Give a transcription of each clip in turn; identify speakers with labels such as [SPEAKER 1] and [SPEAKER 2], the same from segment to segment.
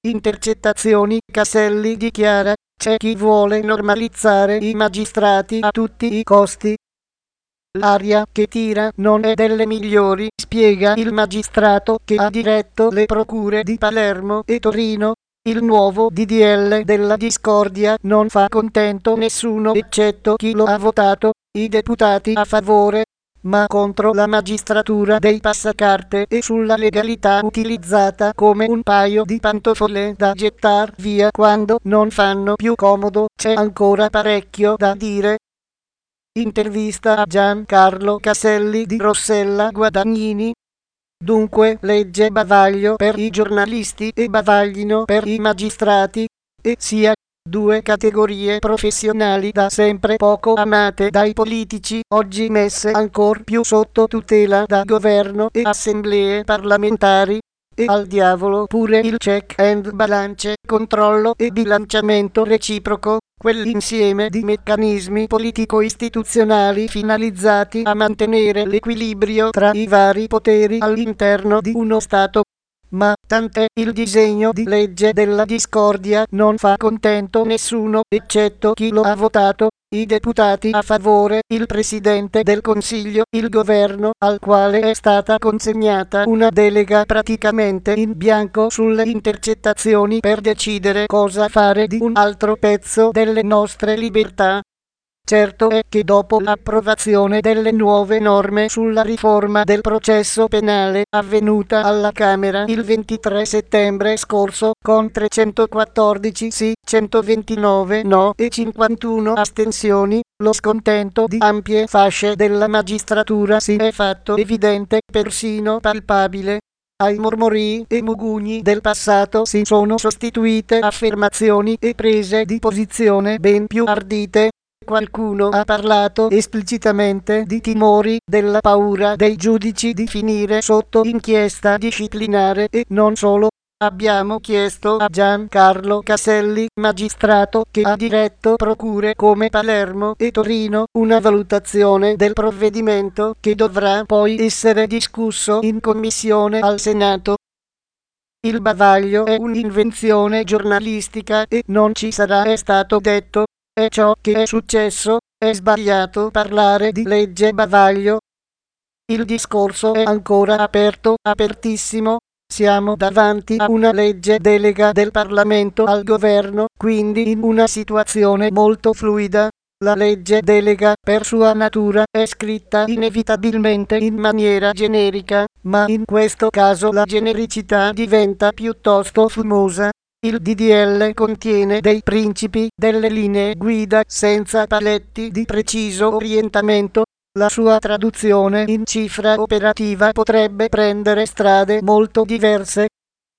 [SPEAKER 1] Intercettazioni. Caselli dichiara: c'è chi vuole normalizzare i magistrati a tutti i costi. L'aria che tira non è delle migliori, spiega il magistrato che ha diretto le procure di Palermo e Torino. Il nuovo DDL della discordia non fa contento nessuno eccetto chi lo ha votato, i deputati a favore, ma contro la magistratura dei passacarte e sulla legalità utilizzata come un paio di pantofole da gettar via quando non fanno più comodo. C'è ancora parecchio da dire. Intervista a Giancarlo Caselli di Rossella Guadagnini. Dunque, legge bavaglio per i giornalisti e bavaglino per i magistrati, e sia due categorie professionali da sempre poco amate dai politici, oggi messe ancor più sotto tutela da governo e assemblee parlamentari. E al diavolo pure il check and balance, controllo e bilanciamento reciproco, quell'insieme di meccanismi politico-istituzionali finalizzati a mantenere l'equilibrio tra i vari poteri all'interno di uno Stato. Ma tant'è, il disegno di legge della discordia non fa contento nessuno eccetto chi lo ha votato, i deputati a favore, il Presidente del Consiglio, il governo, al quale è stata consegnata una delega praticamente in bianco sulle intercettazioni per decidere cosa fare di un altro pezzo delle nostre libertà. Certo è che dopo l'approvazione delle nuove norme sulla riforma del processo penale avvenuta alla Camera il 23 settembre scorso con 314 sì, 129 no e 51 astensioni, lo scontento di ampie fasce della magistratura si è fatto evidente, persino palpabile. Ai mormorii e mugugni del passato si sono sostituite affermazioni e prese di posizione ben più ardite. Qualcuno ha parlato esplicitamente di timori, della paura dei giudici di finire sotto inchiesta disciplinare e non solo. Abbiamo chiesto a Giancarlo Caselli, magistrato che ha diretto procure come Palermo e Torino, una valutazione del provvedimento che dovrà poi essere discusso in commissione al Senato. Il bavaglio è un'invenzione giornalistica e non ci sarà, è stato detto. È ciò che è successo, è sbagliato parlare di legge bavaglio. Il discorso è ancora aperto, apertissimo. Siamo davanti a una legge delega del Parlamento al governo, quindi in una situazione molto fluida. La legge delega, per sua natura, è scritta inevitabilmente in maniera generica, ma in questo caso la genericità diventa piuttosto fumosa. Il DDL contiene dei principi, delle linee guida senza paletti di preciso orientamento. La sua traduzione in cifra operativa potrebbe prendere strade molto diverse.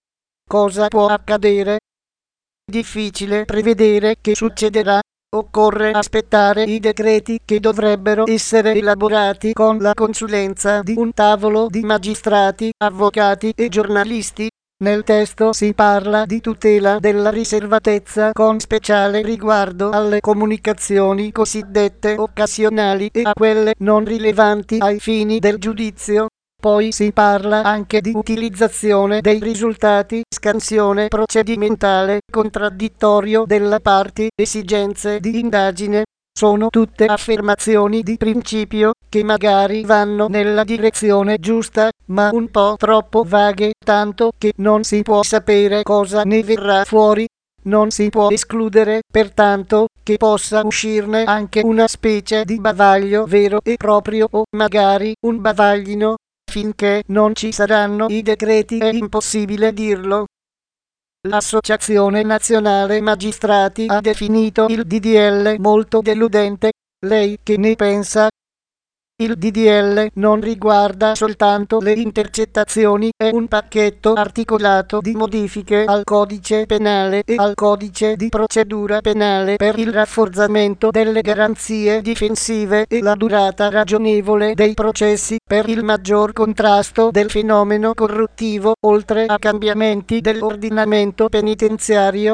[SPEAKER 1] Cosa può accadere? Difficile prevedere che succederà. Occorre aspettare i decreti che dovrebbero essere elaborati con la consulenza di un tavolo di magistrati, avvocati e giornalisti. Nel testo si parla di tutela della riservatezza con speciale riguardo alle comunicazioni cosiddette occasionali e a quelle non rilevanti ai fini del giudizio. Poi si parla anche di utilizzazione dei risultati, scansione procedimentale, contraddittorio della parti, esigenze di indagine. Sono tutte affermazioni di principio che magari vanno nella direzione giusta, ma un po' troppo vaghe, tanto che non si può sapere cosa ne verrà fuori. Non si può escludere, pertanto, che possa uscirne anche una specie di bavaglio vero e proprio o magari un bavaglino. Finché non ci saranno i decreti è impossibile dirlo. L'Associazione Nazionale Magistrati ha definito il DDL molto deludente. Lei che ne pensa? Il DDL non riguarda soltanto le intercettazioni, è un pacchetto articolato di modifiche al codice penale e al codice di procedura penale per il rafforzamento delle garanzie difensive e la durata ragionevole dei processi, per il maggior contrasto del fenomeno corruttivo, oltre a cambiamenti dell'ordinamento penitenziario.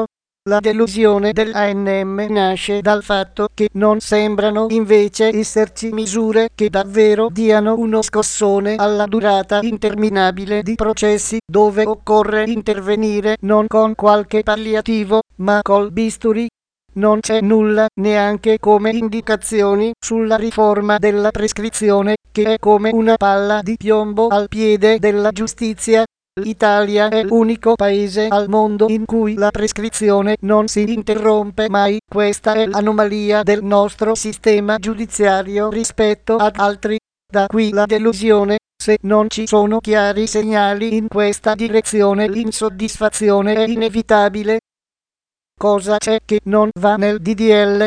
[SPEAKER 1] La delusione dell'ANM nasce dal fatto che non sembrano invece esserci misure che davvero diano uno scossone alla durata interminabile di processi dove occorre intervenire non con qualche palliativo, ma col bisturi. Non c'è nulla, neanche come indicazioni, sulla riforma della prescrizione, che è come una palla di piombo al piede della giustizia. L'Italia è l'unico paese al mondo in cui la prescrizione non si interrompe mai. Questa è l'anomalia del nostro sistema giudiziario rispetto ad altri. Da qui la delusione. Se non ci sono chiari segnali in questa direzione, l'insoddisfazione è inevitabile. Cosa c'è che non va nel DDL?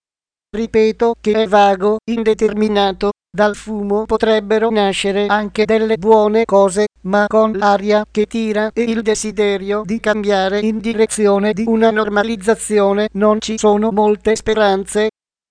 [SPEAKER 1] Ripeto che è vago, indeterminato. Dal fumo potrebbero nascere anche delle buone cose, ma con l'aria che tira e il desiderio di cambiare in direzione di una normalizzazione non ci sono molte speranze.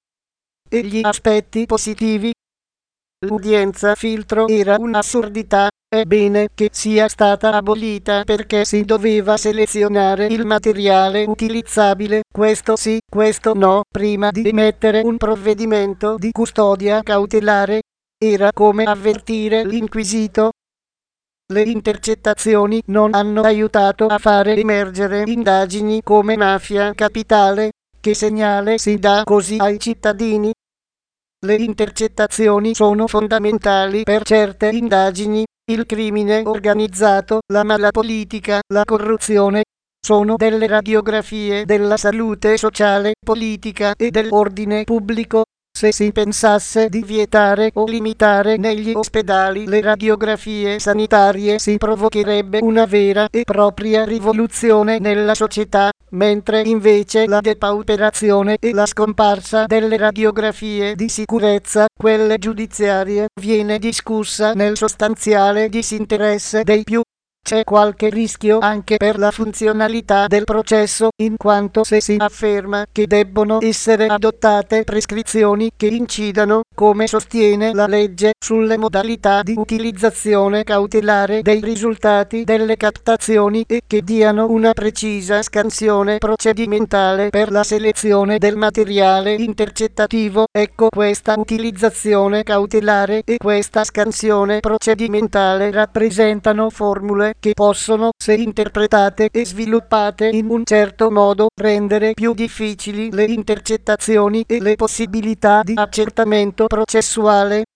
[SPEAKER 1] E gli aspetti positivi? L'udienza filtro era un'assurdità. È bene che sia stata abolita perché si doveva selezionare il materiale utilizzabile, questo sì, questo no, prima di emettere un provvedimento di custodia cautelare. Era come avvertire l'inquisito. Le intercettazioni non hanno aiutato a fare emergere indagini come Mafia Capitale. Che segnale si dà così ai cittadini? Le intercettazioni sono fondamentali per certe indagini. Il crimine organizzato, la malapolitica, la corruzione sono delle radiografie della salute sociale, politica e dell'ordine pubblico. Se si pensasse di vietare o limitare negli ospedali le radiografie sanitarie si provocherebbe una vera e propria rivoluzione nella società, mentre invece la depauperazione e la scomparsa delle radiografie di sicurezza, quelle giudiziarie, viene discussa nel sostanziale disinteresse dei più. C'è qualche rischio anche per la funzionalità del processo, in quanto se si afferma che debbono essere adottate prescrizioni che incidano, come sostiene la legge, sulle modalità di utilizzazione cautelare dei risultati delle captazioni e che diano una precisa scansione procedimentale per la selezione del materiale intercettativo, ecco, questa utilizzazione cautelare e questa scansione procedimentale rappresentano formule che possono, se interpretate e sviluppate in un certo modo, rendere più difficili le intercettazioni e le possibilità di accertamento processuale.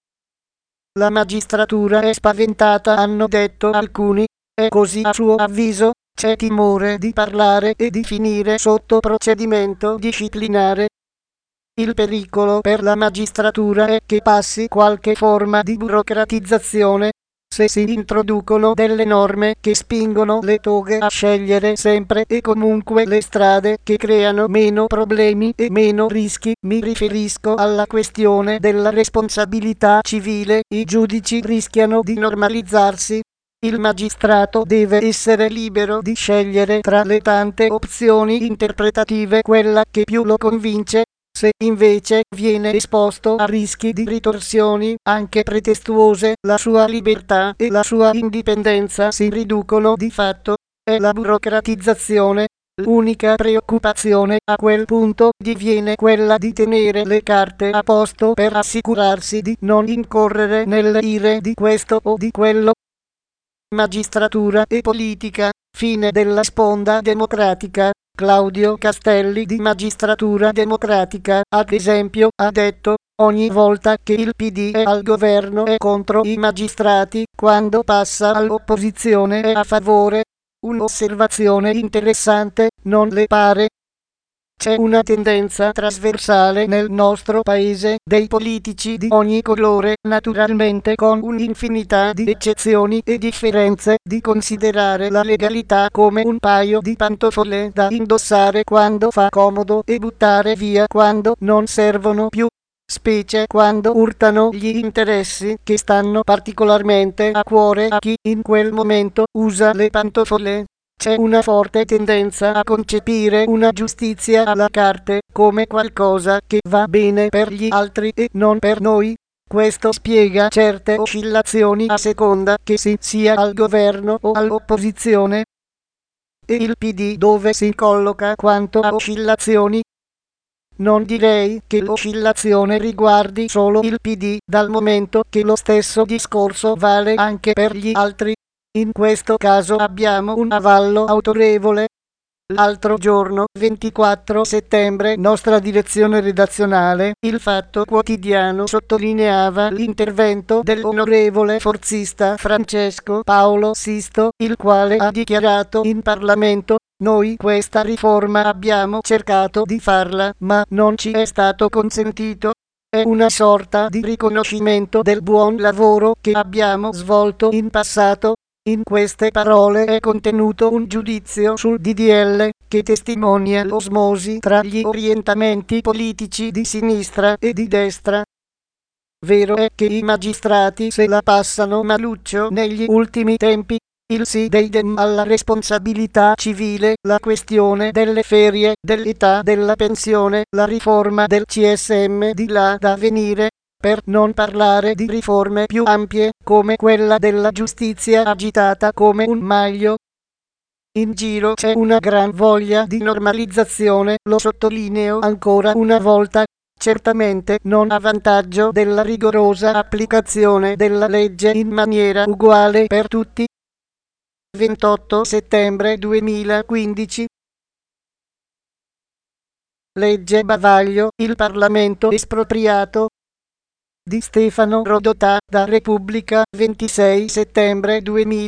[SPEAKER 1] La magistratura è spaventata, hanno detto alcuni, e così a suo avviso c'è timore di parlare e di finire sotto procedimento disciplinare. Il pericolo per la magistratura è che passi qualche forma di burocratizzazione. Se si introducono delle norme che spingono le toghe a scegliere sempre e comunque le strade che creano meno problemi e meno rischi, mi riferisco alla questione della responsabilità civile, i giudici rischiano di normalizzarsi. Il magistrato deve essere libero di scegliere tra le tante opzioni interpretative quella che più lo convince. Se invece viene esposto a rischi di ritorsioni, anche pretestuose, la sua libertà e la sua indipendenza si riducono di fatto. È la burocratizzazione. L'unica preoccupazione a quel punto diviene quella di tenere le carte a posto per assicurarsi di non incorrere nelle ire di questo o di quello. Magistratura e politica, fine della sponda democratica. Claudio Castelli di Magistratura Democratica, ad esempio, ha detto: ogni volta che il PD è al governo è contro i magistrati, quando passa all'opposizione è a favore. Un'osservazione interessante, non le pare? C'è una tendenza trasversale nel nostro paese, dei politici di ogni colore, naturalmente con un'infinità di eccezioni e differenze, di considerare la legalità come un paio di pantofole da indossare quando fa comodo e buttare via quando non servono più, specie quando urtano gli interessi che stanno particolarmente a cuore a chi in quel momento usa le pantofole. C'è una forte tendenza a concepire una giustizia alla carte come qualcosa che va bene per gli altri e non per noi. Questo spiega certe oscillazioni a seconda che si sia al governo o all'opposizione. e il PD dove si colloca quanto a oscillazioni. Non direi che l'oscillazione riguardi solo il PD, dal momento che lo stesso discorso vale anche per gli altri. In questo caso abbiamo un avallo autorevole. L'altro giorno, 24 settembre, nostra direzione redazionale, Il Fatto Quotidiano sottolineava l'intervento dell'onorevole forzista Francesco Paolo Sisto, il quale ha dichiarato in Parlamento: noi questa riforma abbiamo cercato di farla, ma non ci è stato consentito. È una sorta di riconoscimento del buon lavoro che abbiamo svolto in passato. In queste parole è contenuto un giudizio sul DDL che testimonia l'osmosi tra gli orientamenti politici di sinistra e di destra. Vero è che i magistrati se la passano maluccio negli ultimi tempi. Il sì dei dem alla responsabilità civile, la questione delle ferie, dell'età della pensione, la riforma del CSM di là da venire. Per non parlare di riforme più ampie, come quella della giustizia agitata come un maglio. In giro c'è una gran voglia di normalizzazione, lo sottolineo ancora una volta, certamente non a vantaggio della rigorosa applicazione della legge in maniera uguale per tutti. 28 settembre 2015. Legge bavaglio, il Parlamento espropriato. Di Stefano Rodotà, da Repubblica, 26 settembre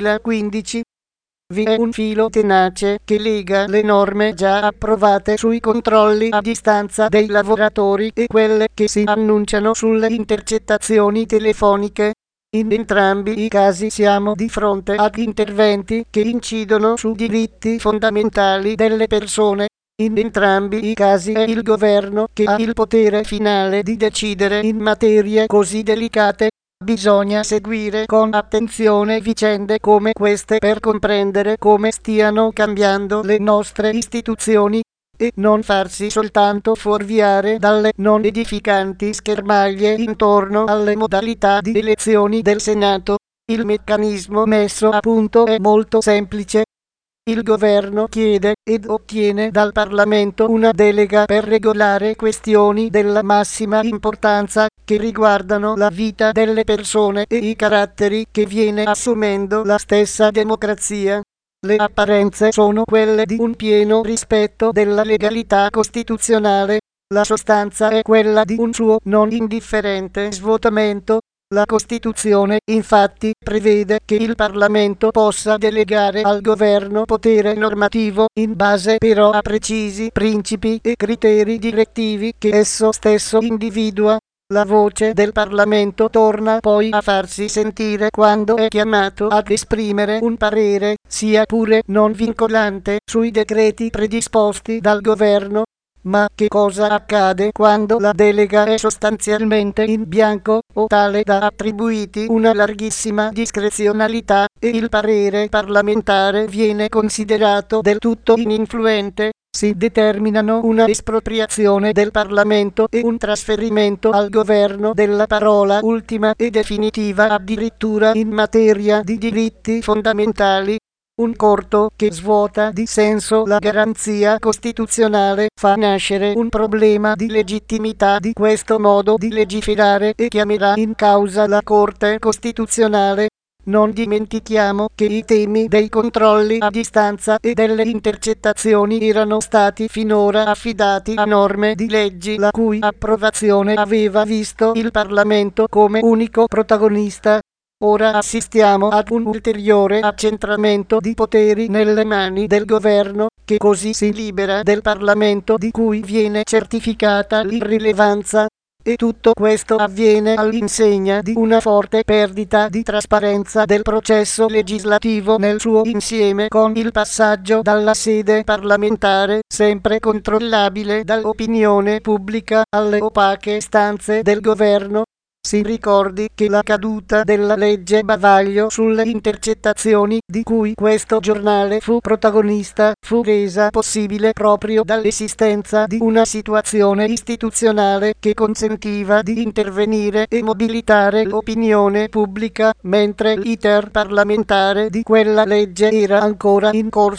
[SPEAKER 1] 2015. Vi è un filo tenace che lega le norme già approvate sui controlli a distanza dei lavoratori e quelle che si annunciano sulle intercettazioni telefoniche. In entrambi i casi siamo di fronte ad interventi che incidono su diritti fondamentali delle persone. In entrambi i casi è il governo che ha il potere finale di decidere in materie così delicate. Bisogna seguire con attenzione vicende come queste per comprendere come stiano cambiando le nostre istituzioni e non farsi soltanto fuorviare dalle non edificanti schermaglie intorno alle modalità di elezioni del Senato. Il meccanismo messo a punto è molto semplice. Il governo chiede ed ottiene dal Parlamento una delega per regolare questioni della massima importanza che riguardano la vita delle persone e i caratteri che viene assumendo la stessa democrazia. Le apparenze sono quelle di un pieno rispetto della legalità costituzionale, la sostanza è quella di un suo non indifferente svuotamento. La Costituzione, infatti, prevede che il Parlamento possa delegare al governo potere normativo, in base però a precisi principi e criteri direttivi che esso stesso individua. La voce del Parlamento torna poi a farsi sentire quando è chiamato ad esprimere un parere, sia pure non vincolante, sui decreti predisposti dal governo. Ma che cosa accade quando la delega è sostanzialmente in bianco o tale da attribuiti una larghissima discrezionalità e il parere parlamentare viene considerato del tutto ininfluente? Si determinano una espropriazione del Parlamento e un trasferimento al governo della parola ultima e definitiva addirittura in materia di diritti fondamentali. Un corto che svuota di senso la garanzia costituzionale fa nascere un problema di legittimità di questo modo di legiferare e chiamerà in causa la Corte Costituzionale. Non dimentichiamo che i temi dei controlli a distanza e delle intercettazioni erano stati finora affidati a norme di leggi la cui approvazione aveva visto il Parlamento come unico protagonista. Ora assistiamo ad un ulteriore accentramento di poteri nelle mani del governo, che così si libera del Parlamento di cui viene certificata l'irrilevanza. E tutto questo avviene all'insegna di una forte perdita di trasparenza del processo legislativo nel suo insieme, con il passaggio dalla sede parlamentare, sempre controllabile dall'opinione pubblica, alle opache stanze del governo. Si ricordi che la caduta della legge bavaglio sulle intercettazioni, di cui questo giornale fu protagonista, fu resa possibile proprio dall'esistenza di una situazione istituzionale che consentiva di intervenire e mobilitare l'opinione pubblica, mentre l'iter parlamentare di quella legge era ancora in corso.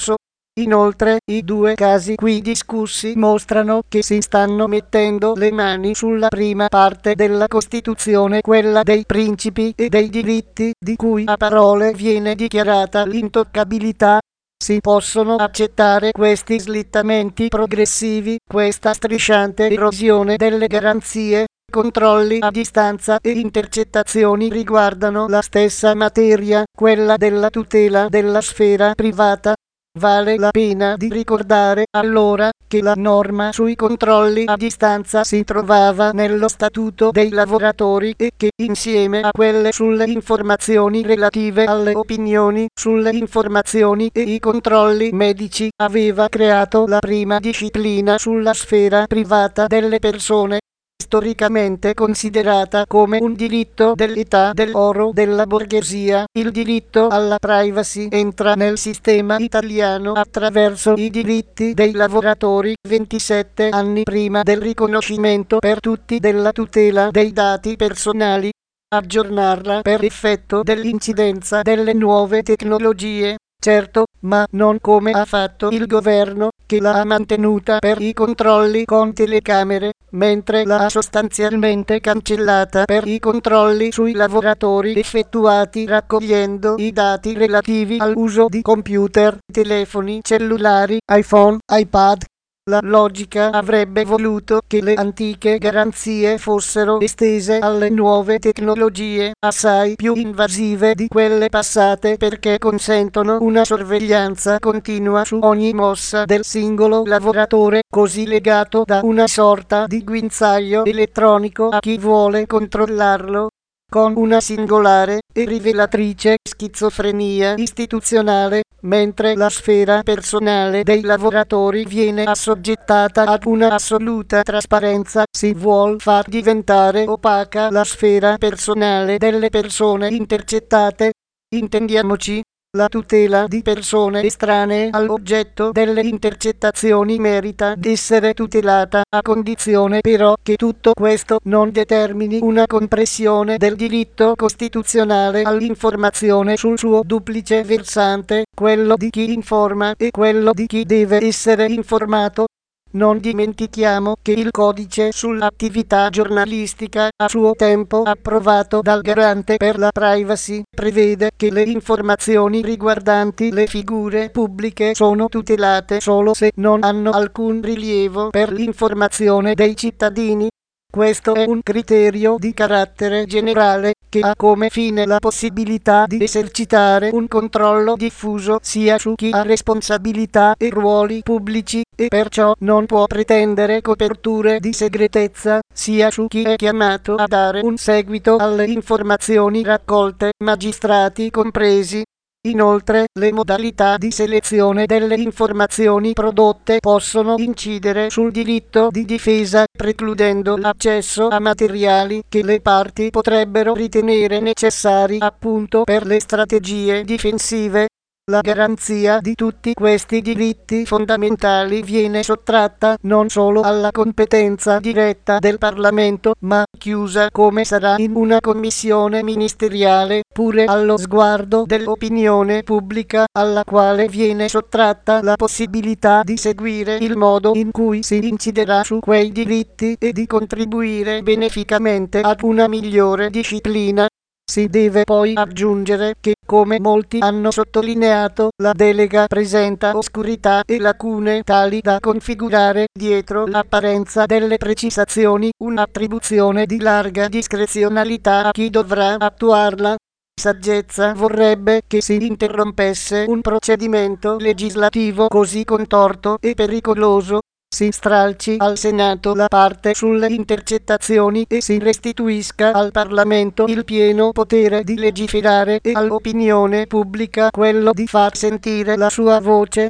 [SPEAKER 1] Inoltre, i due casi qui discussi mostrano che si stanno mettendo le mani sulla prima parte della Costituzione, quella dei principi e dei diritti, di cui a parole viene dichiarata l'intoccabilità. Si possono accettare questi slittamenti progressivi, questa strisciante erosione delle garanzie. Controlli a distanza e intercettazioni riguardano la stessa materia, quella della tutela della sfera privata. Vale la pena di ricordare allora che la norma sui controlli a distanza si trovava nello Statuto dei lavoratori e che, insieme a quelle sulle informazioni relative alle opinioni, sulle informazioni e i controlli medici, aveva creato la prima disciplina sulla sfera privata delle persone, storicamente considerata come un diritto dell'età dell'oro della borghesia. Il diritto alla privacy entra nel sistema italiano attraverso i diritti dei lavoratori 27 anni prima del riconoscimento per tutti della tutela dei dati personali. Aggiornarla per effetto dell'incidenza delle nuove tecnologie. Certo, ma non come ha fatto il governo, che l'ha mantenuta per i controlli con telecamere, mentre l'ha sostanzialmente cancellata per i controlli sui lavoratori effettuati raccogliendo i dati relativi all'uso di computer, telefoni cellulari, iPhone, iPad. La logica avrebbe voluto che le antiche garanzie fossero estese alle nuove tecnologie, assai più invasive di quelle passate, perché consentono una sorveglianza continua su ogni mossa del singolo lavoratore, così legato da una sorta di guinzaglio elettronico a chi vuole controllarlo, con una singolare e rivelatrice schizofrenia istituzionale, mentre la sfera personale dei lavoratori viene assoggettata ad una assoluta trasparenza. Si vuol far diventare opaca la sfera personale delle persone intercettate. Intendiamoci, la tutela di persone estranee all'oggetto delle intercettazioni merita di essere tutelata, a condizione però che tutto questo non determini una compressione del diritto costituzionale all'informazione sul suo duplice versante, quello di chi informa e quello di chi deve essere informato. Non dimentichiamo che il codice sull'attività giornalistica, a suo tempo approvato dal Garante per la Privacy, prevede che le informazioni riguardanti le figure pubbliche sono tutelate solo se non hanno alcun rilievo per l'informazione dei cittadini. Questo è un criterio di carattere generale che ha come fine la possibilità di esercitare un controllo diffuso sia su chi ha responsabilità e ruoli pubblici e perciò non può pretendere coperture di segretezza, sia su chi è chiamato a dare un seguito alle informazioni raccolte, magistrati compresi. Inoltre, le modalità di selezione delle informazioni prodotte possono incidere sul diritto di difesa, precludendo l'accesso a materiali che le parti potrebbero ritenere necessari appunto per le strategie difensive. La garanzia di tutti questi diritti fondamentali viene sottratta non solo alla competenza diretta del Parlamento, ma chiusa come sarà in una commissione ministeriale, pure allo sguardo dell'opinione pubblica, alla quale viene sottratta la possibilità di seguire il modo in cui si inciderà su quei diritti e di contribuire beneficamente ad una migliore disciplina. Si deve poi aggiungere che, come molti hanno sottolineato, la delega presenta oscurità e lacune tali da configurare, dietro l'apparenza delle precisazioni, un'attribuzione di larga discrezionalità a chi dovrà attuarla. Saggezza vorrebbe che si interrompesse un procedimento legislativo così contorto e pericoloso, si stralci al Senato la parte sulle intercettazioni e si restituisca al Parlamento il pieno potere di legiferare e all'opinione pubblica quello di far sentire la sua voce.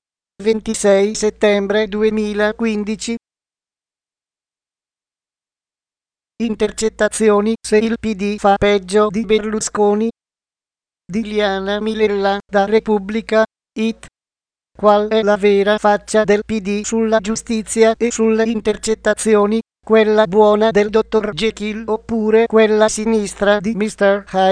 [SPEAKER 1] 26 settembre 2015. Intercettazioni: se il PD fa peggio di Berlusconi. Di Liana Milella, da Repubblica. It. Qual è la vera faccia del PD sulla giustizia e sulle intercettazioni? Quella buona del dottor Jekyll oppure quella sinistra di Mr. Hyde?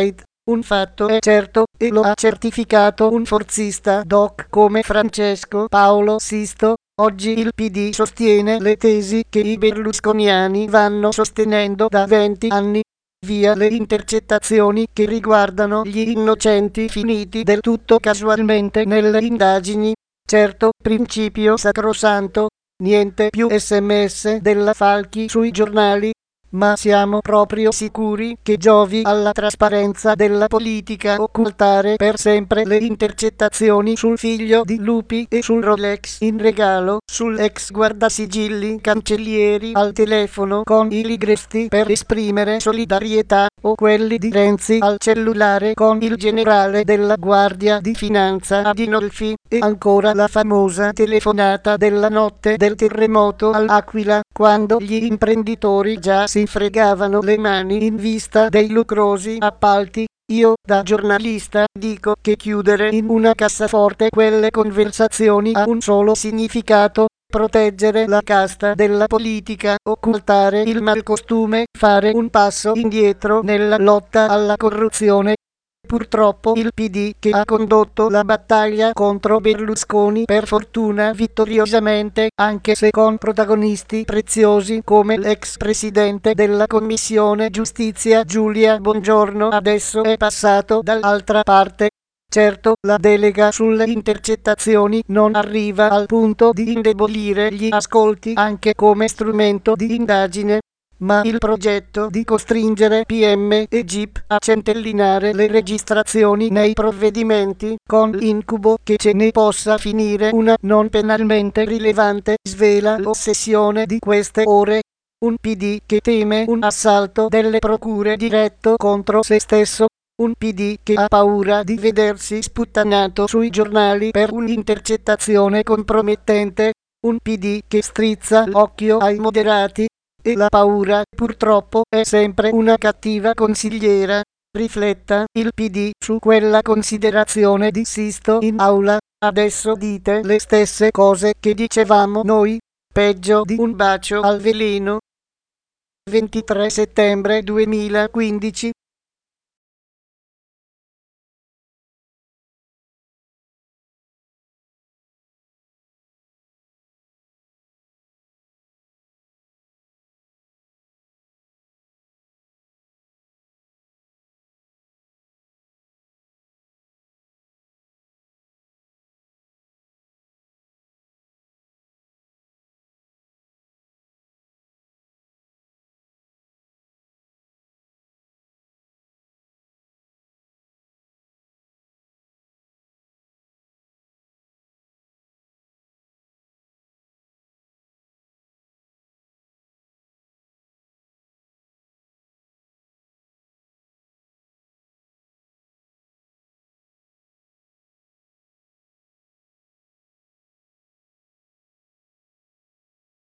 [SPEAKER 1] Un fatto è certo, e lo ha certificato un forzista doc come Francesco Paolo Sisto. Oggi il PD sostiene le tesi che i berlusconiani vanno sostenendo da 20 anni, via le intercettazioni che riguardano gli innocenti finiti del tutto casualmente nelle indagini. Certo, principio sacrosanto, niente più SMS della Falchi sui giornali. Ma siamo proprio sicuri che giovi alla trasparenza della politica occultare per sempre le intercettazioni sul figlio di Lupi e sul Rolex in regalo, sull'ex guardasigilli cancellieri al telefono con i ligresti per esprimere solidarietà, o quelli di Renzi al cellulare con il generale della Guardia di Finanza Adinolfi, e ancora la famosa telefonata della notte del terremoto all'Aquila, quando gli imprenditori già si fregavano le mani in vista dei lucrosi appalti. Io, da giornalista, dico che chiudere in una cassaforte quelle conversazioni ha un solo significato: proteggere la casta della politica, occultare il malcostume, fare un passo indietro nella lotta alla corruzione. Purtroppo il PD, che ha condotto la battaglia contro Berlusconi per fortuna vittoriosamente, anche se con protagonisti preziosi come l'ex presidente della Commissione Giustizia Giulia Bongiorno, adesso è passato dall'altra parte. Certo, la delega sulle intercettazioni non arriva al punto di indebolire gli ascolti anche come strumento di indagine, ma il progetto di costringere PM e GIP a centellinare le registrazioni nei provvedimenti, con l'incubo che ce ne possa finire una non penalmente rilevante, svela l'ossessione di queste ore. Un PD che teme un assalto delle procure diretto contro se stesso. Un PD che ha paura di vedersi sputtanato sui giornali per un'intercettazione compromettente. Un PD che strizza l'occhio ai moderati. E la paura, purtroppo, è sempre una cattiva consigliera. Rifletta il PD su quella considerazione di Sisto in aula. Adesso dite le stesse cose che dicevamo noi. Peggio di un bacio al veleno. 23 settembre 2015